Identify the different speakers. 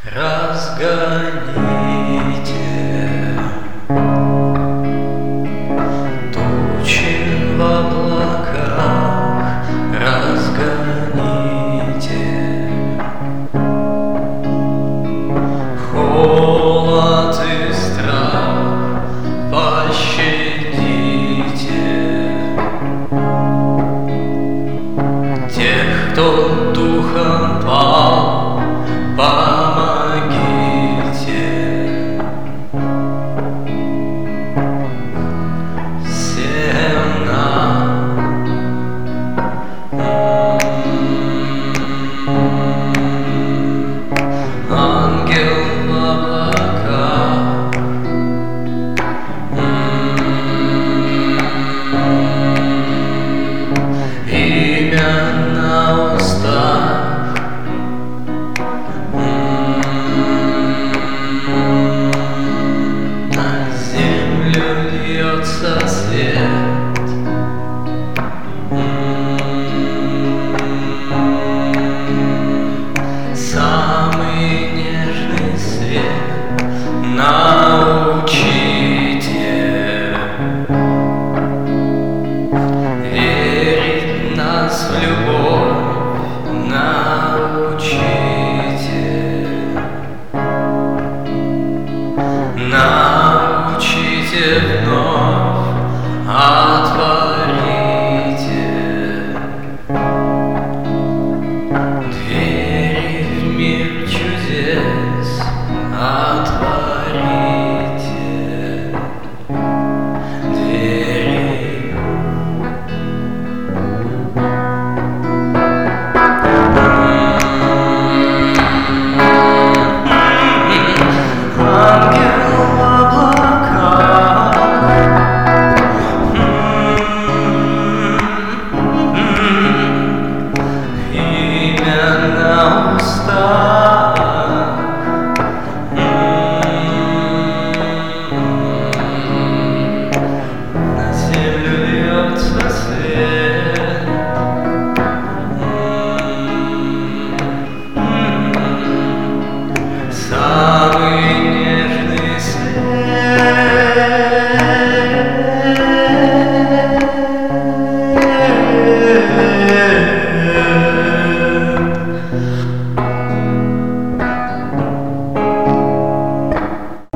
Speaker 1: Разгоните тучи в облаках, разгоните холод и страх, пощадите тех, кто духом пал. Помогите всем нам. Ангел в облаках, имя на устах. Льется свет, самый нежный свет. Научите верить нас в любовь, научите. Научите вновь, отворите двери в мир чудес.